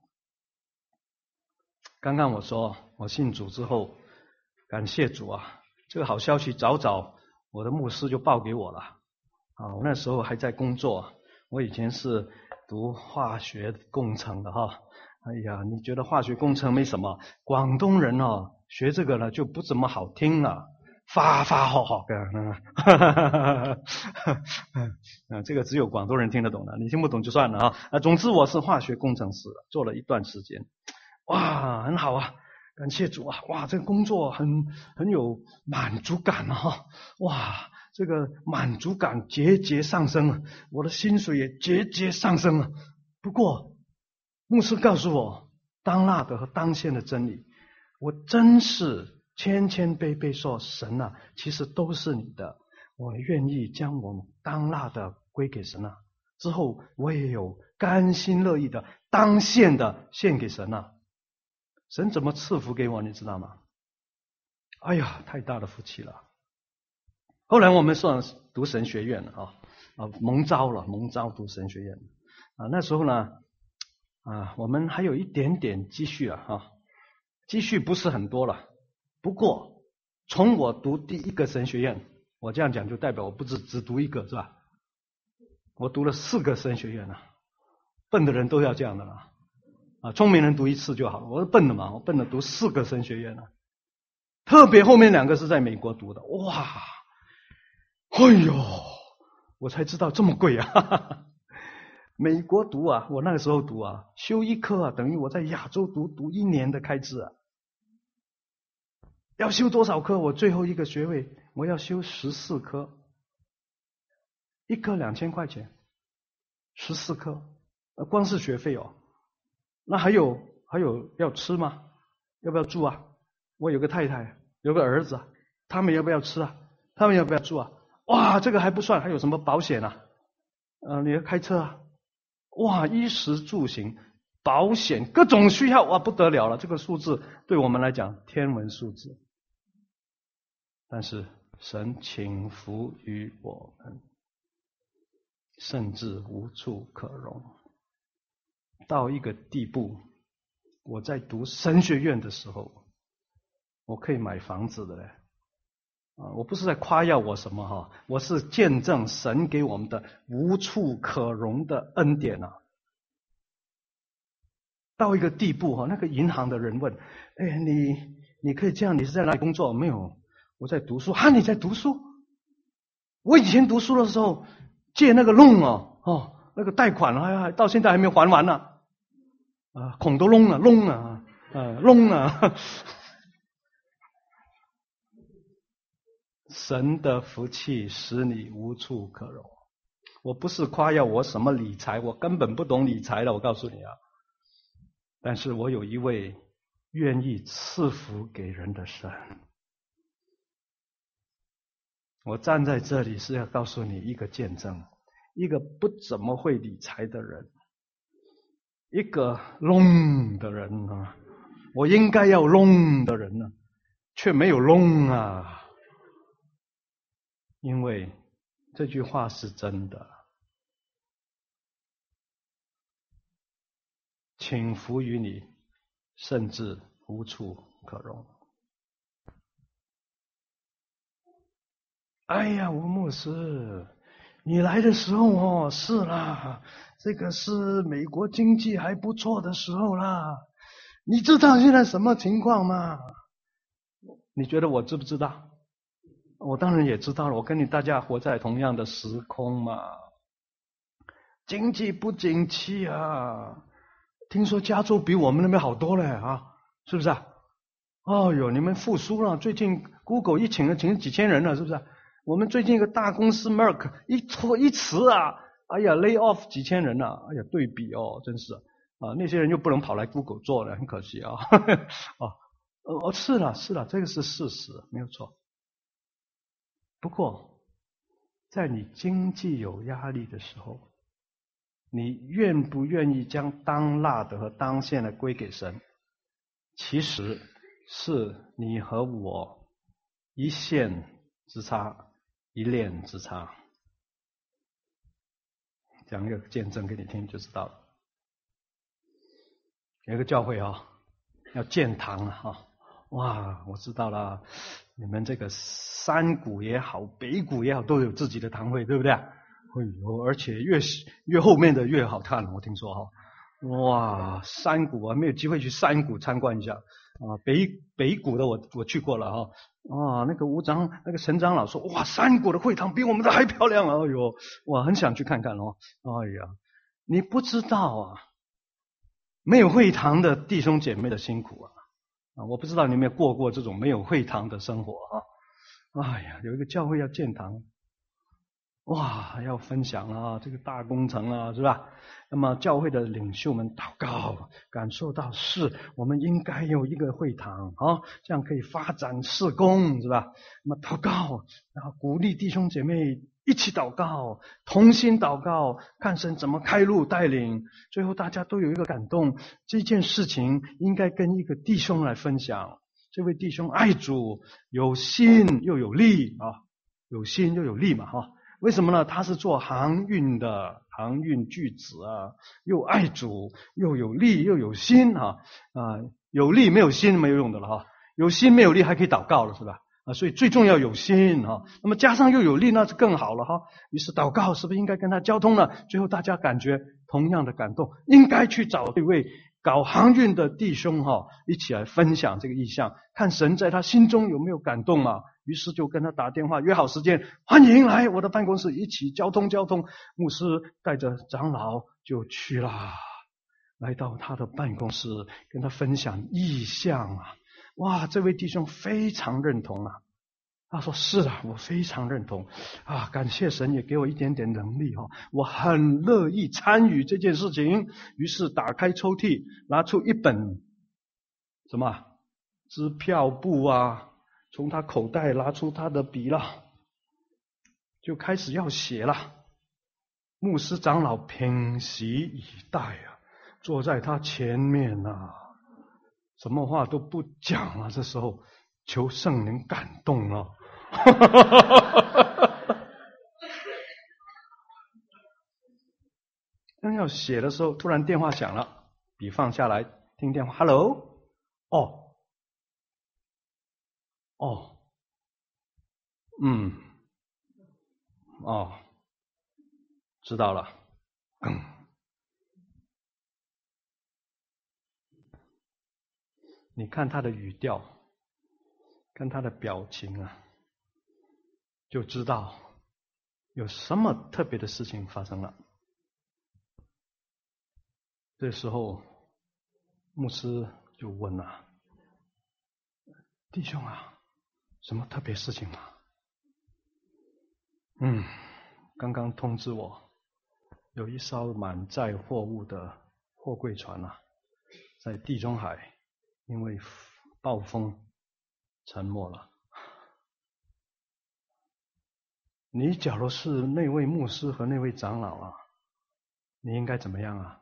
刚刚我说我信主之后，感谢主这个好消息早早我的牧师就报给我了我那时候还在工作，我以前是读化学工程的哎呀，你觉得化学工程没什么，广东人学这个呢就不怎么好听发好这个只有广东人听得懂的，你听不懂就算了总之我是化学工程师，做了一段时间，很好感谢主这个工作很有满足感这个满足感节节上升我的薪水也节节上升不过牧师告诉我，当纳的和当现的真理，我真是谦谦卑卑说，神其实都是你的，我愿意将我们当纳的归给神之后我也有甘心乐意的当献的献给神啊。神怎么赐福给我，你知道吗？哎呀，太大的福气了。后来我们算读神学院了蒙召读神学院那时候呢我们还有一点点积蓄积蓄不是很多了。不过从我读第一个神学院，我这样讲就代表我不只读一个，是吧？我读了4个神学院笨的人都要这样的了聪明人读1次就好了。我是笨的嘛，我笨的读4个神学院特别后面2个是在美国读的，哇！哎呦，我才知道这么贵美国读我那个时候读修1科等于我在亚洲读1年的开支要修多少科？我最后一个学位我要修14科，1科2000块钱，14科，光是学费那还有要吃吗？要不要住我有个太太，有个儿子他们要不要吃他们要不要住哇，这个还不算，还有什么保险你要开车哇，衣食住行保险各种需要哇，不得了了。这个数字对我们来讲天文数字，但是神倾福于我们，甚至无处可容，到一个地步，我在读神学院的时候，我可以买房子的嘞我不是在夸耀我什么我是见证神给我们的无处可容的恩典到一个地步那个银行的人问你可以这样，你是在哪里工作？没有，我在读书你在读书？我以前读书的时候借那个 loan 那个贷款到现在还没有还完呢孔都窿了神的福气使你无处可容。我不是夸耀我什么理财，我根本不懂理财了，我告诉你但是我有一位愿意赐福给人的神。我站在这里是要告诉你一个见证，一个不怎么会理财的人，一个弄的人我应该要弄的人却没有弄因为这句话是真的，倾福于你，甚至无处可容。哎呀，吴牧师，你来的时候是啦，这个是美国经济还不错的时候啦。你知道现在什么情况吗？你觉得我知不知道？我当然也知道了，我跟你大家活在同样的时空嘛。经济不景气听说加州比我们那边好多嘞是不是哦哟，你们复苏了，最近 Google 一请几千人了，是不是我们最近一个大公司 Merck 一辞哎呀 lay off 几千人哎呀，对比真是那些人又不能跑来 Google 做了，很可惜是了，这个是事实，没有错。不过在你经济有压力的时候，你愿不愿意将当纳的和当献的归给神，其实是你和我一线之差，一链之差。讲一个见证给你听就知道了。有一个教会要建堂哇，我知道了，你们这个山谷也好，北谷也好，都有自己的堂会，对不对？而且越后面的越好看，我听说哇，山谷没有机会去山谷参观一下北谷的我去过了那个那个陈长老说，哇，山谷的会堂比我们的还漂亮我很想去看看哎呀，你不知道没有会堂的弟兄姐妹的辛苦我不知道你有没有过这种没有会堂的生活哎呀，有一个教会要建堂，哇，要分享这个大工程是吧？ 那么教会的领袖们祷告，感受到是我们应该有一个会堂这样可以发展事工，是吧？那么祷告，然后鼓励弟兄姐妹一起祷告，同心祷告，看神怎么开路带领，最后大家都有一个感动，这件事情应该跟一个弟兄来分享。这位弟兄爱主，有心又有力有心又有力嘛为什么呢？他是做航运的，航运巨子又爱主，又有力又有心有力没有心没有用的了有心没有力还可以祷告了，是吧？所以最重要有心那么加上又有力，那是更好了于是祷告是不是应该跟他交通呢？最后大家感觉同样的感动，应该去找这位搞航运的弟兄一起来分享这个意向，看神在他心中有没有感动于是就跟他打电话约好时间，欢迎来我的办公室一起交通。牧师带着长老就去了，来到他的办公室跟他分享意向哇，这位弟兄非常认同他说是我非常认同感谢神也给我一点点能力我很乐意参与这件事情。于是打开抽屉，拿出一本什么支票簿从他口袋拿出他的笔了，就开始要写了。牧师长老屏息以待坐在他前面什么话都不讲这时候求圣灵感动刚要写的时候，突然电话响了，笔放下来听电话 ，Hello， 知道了，你看他的语调，看他的表情就知道有什么特别的事情发生了。这时候牧师就问弟兄什么特别事情刚刚通知我有一艘满载货物的货柜船在地中海因为暴风沉没了。你假如是那位牧师和那位长老你应该怎么样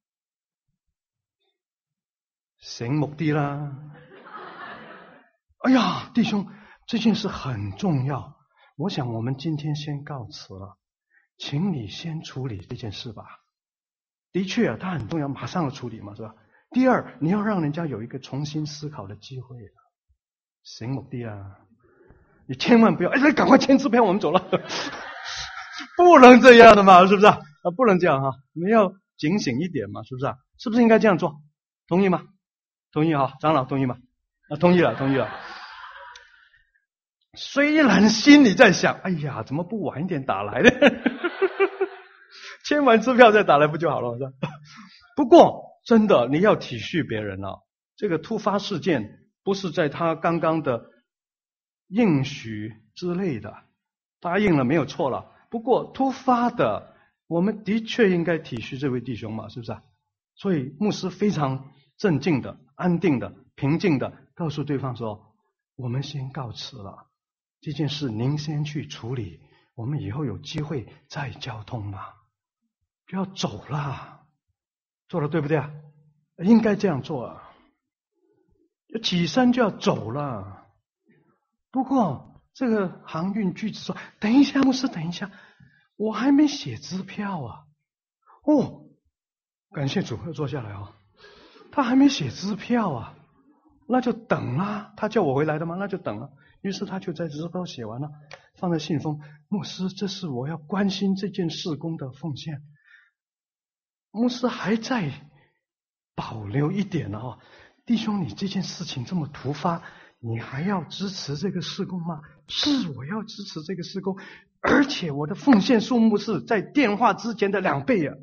醒目啲啦。哎呀，弟兄，这件事很重要，我想我们今天先告辞了，请你先处理这件事吧。的确它很重要，马上要处理嘛，是吧？第二，你要让人家有一个重新思考的机会醒目啲你千万不要来赶快签支票我们走了不能这样的嘛，是不是不能这样你要警醒一点嘛，是不是是不是应该这样做？同意吗？同意长老同意吗？同意了。虽然心里在想，哎呀，怎么不晚一点打来呢签完支票再打来不就好了，是吧？不过真的你要体恤别人这个突发事件不是在他刚刚的应许之类的，答应了没有错了，不过突发的我们的确应该体恤这位弟兄嘛，是不是所以牧师非常镇静的、安定的、平静的告诉对方说，我们先告辞了，这件事您先去处理，我们以后有机会再交通嘛，不要走了，做了对不对应该这样做起身就要走了。不过这个航运巨子说，等一下牧师等一下，我还没写支票感谢主，要坐下来他还没写支票那就等啦，他叫我回来的吗？那就等了。于是他就在支票写完了，放在信封，牧师，这是我要关心这件事工的奉献。牧师还在保留一点弟兄，你这件事情这么突发，你还要支持这个事工吗？是，我要支持这个事工，而且我的奉献数目是在电话之前的2倍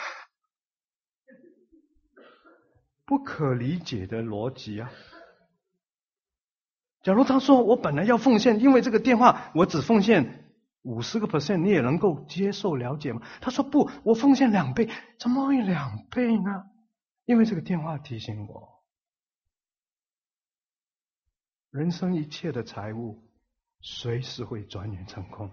不可理解的逻辑假如他说我本来要奉献，因为这个电话我只奉献 50% 你也能够接受了解吗？他说不，我奉献2倍，怎么会2倍呢？因为这个电话提醒我，人生一切的财物随时会转眼成空。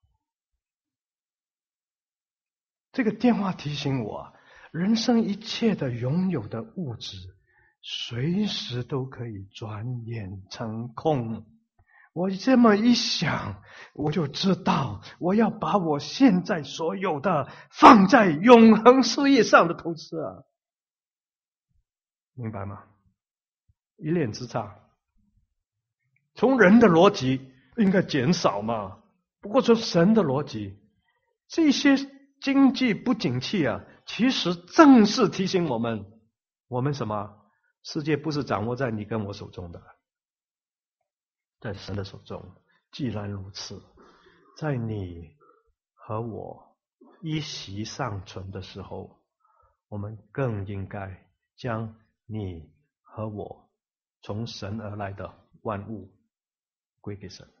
这个电话提醒我，人生一切的拥有的物质随时都可以转眼成空。我这么一想，我就知道我要把我现在所有的放在永恒事业上的投资啊，明白吗？一念之差，从人的逻辑应该减少嘛，不过从神的逻辑，这些经济不景气啊，其实正是提醒我们什么？世界不是掌握在你跟我手中的，在神的手中。既然如此，在你和我一息尚存的时候，我们更应该将你和我从神而来的万物归给神。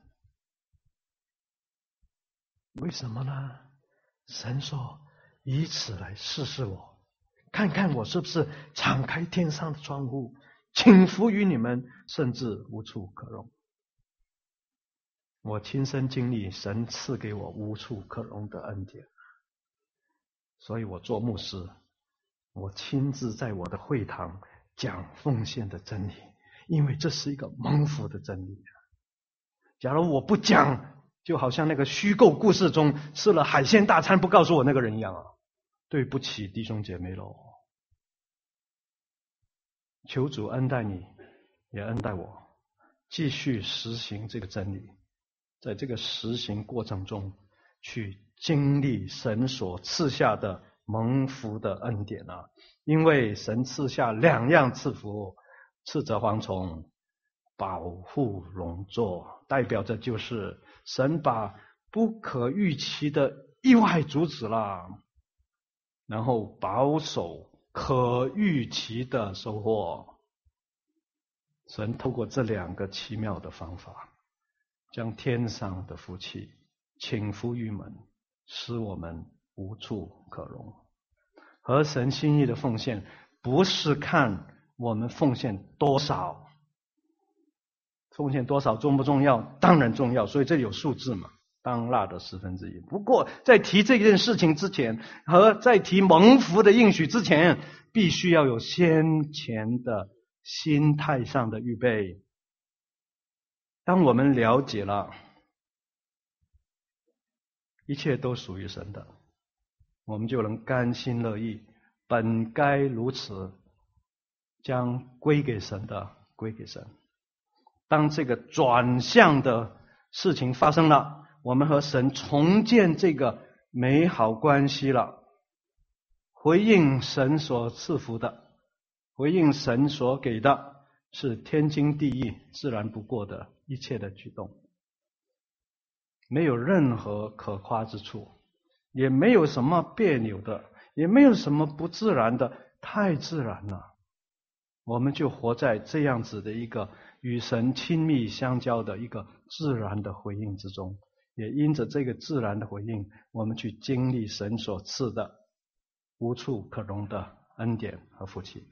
为什么呢？神说以此来试试我，看看我是不是敞开天上的窗户，倾福于你们，甚至无处可容。我亲身经历神赐给我无处可容的恩典，所以我做牧师，我亲自在我的会堂讲奉献的真理，因为这是一个蒙福的真理。假如我不讲，就好像那个虚构故事中吃了海鲜大餐不告诉我那个人一样啊！对不起弟兄姐妹喽，求主恩待你，也恩待我，继续实行这个真理，在这个实行过程中去经历神所赐下的蒙福的恩典啊！因为神赐下2样赐福，斥责蝗虫，保护农作，代表着就是神把不可预期的意外阻止了，然后保守可预期的收获。神透过这2个奇妙的方法，将天上的福气倾福于门，使我们无处可容。合神心意的奉献，不是看我们奉献多少，奉献多少重不重要？当然重要，所以这里有数字嘛，当纳的1/10。不过在提这件事情之前，和在提蒙福的应许之前，必须要有先前的心态上的预备。当我们了解了一切都属于神的，我们就能甘心乐意，本该如此，将归给神的归给神。当这个转向的事情发生了，我们和神重建这个美好关系了，回应神所赐福的，回应神所给的，是天经地义、自然不过的一切的举动，没有任何可夸之处，也没有什么别扭的，也没有什么不自然的，太自然了。我们就活在这样子的一个与神亲密相交的一个自然的回应之中，也因着这个自然的回应，我们去经历神所赐的无处可容的恩典和福气。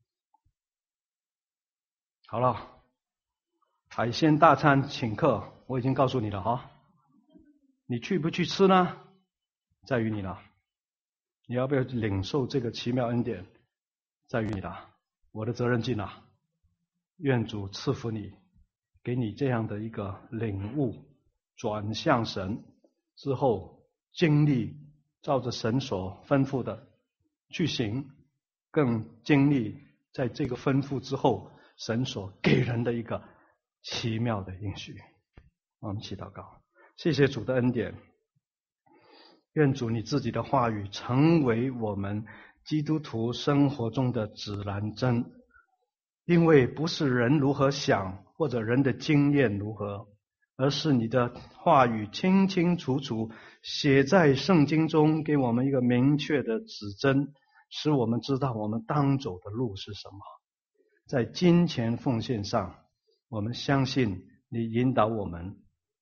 好了，海鲜大餐请客，我已经告诉你了哈，你去不去吃呢？在于你了。你要不要领受这个奇妙恩典？在于你了。我的责任尽了。愿主赐福你，给你这样的一个领悟，转向神之后，经历照着神所吩咐的去行，更经历在这个吩咐之后，神所给人的一个奇妙的应许。我们一起祷告。谢谢主的恩典，愿主你自己的话语成为我们基督徒生活中的指南针，因为不是人如何想或者人的经验如何，而是你的话语清清楚楚写在圣经中，给我们一个明确的指针，使我们知道我们当走的路是什么。在金钱奉献上，我们相信你引导我们，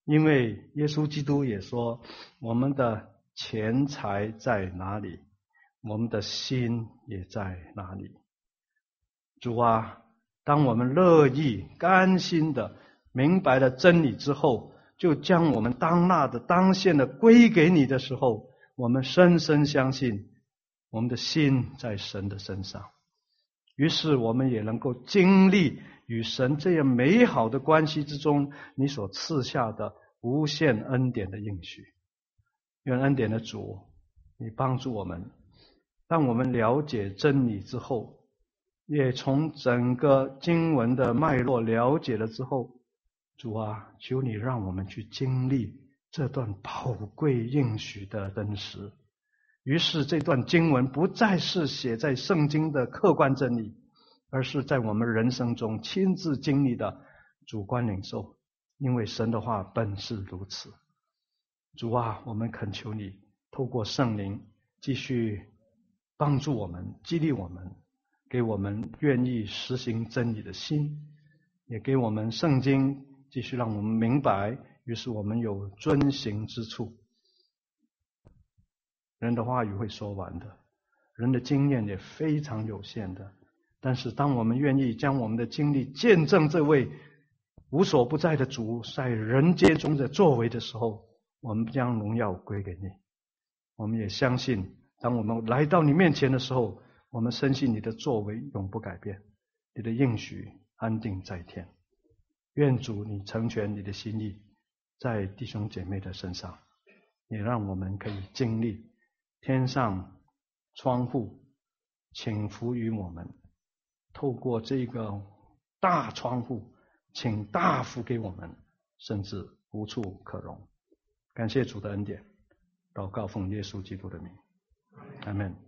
因为耶稣基督也说，我们的钱财在哪里，我们的心也在哪里。主啊，当我们乐意甘心的明白了真理之后，就将我们当纳的当献的归给你的时候，我们深深相信我们的心在神的身上，于是我们也能够经历与神这样美好的关系之中你所赐下的无限恩典的应许。愿恩典的主，你帮助我们，当我们了解真理之后，也从整个经文的脉络了解了之后，主啊，求你让我们去经历这段宝贵应许的真实。于是这段经文不再是写在圣经的客观真理，而是在我们人生中亲自经历的主观领受，因为神的话本是如此。主啊，我们恳求你透过圣灵继续帮助我们，激励我们，给我们愿意实行真理的心，也给我们圣经继续让我们明白，于是我们有遵行之处。人的话语会说完的，人的经验也非常有限的，但是当我们愿意将我们的经历见证这位无所不在的主在人间中的作为的时候，我们将荣耀归给你。我们也相信，当我们来到你面前的时候，我们深信你的作为永不改变，你的应许安定在天。愿主你成全你的心意在弟兄姐妹的身上，也让我们可以经历天上窗户倾福于我们，透过这个大窗户请大福给我们，甚至无处可容。感谢主的恩典，祷告奉耶稣基督的名，阿们。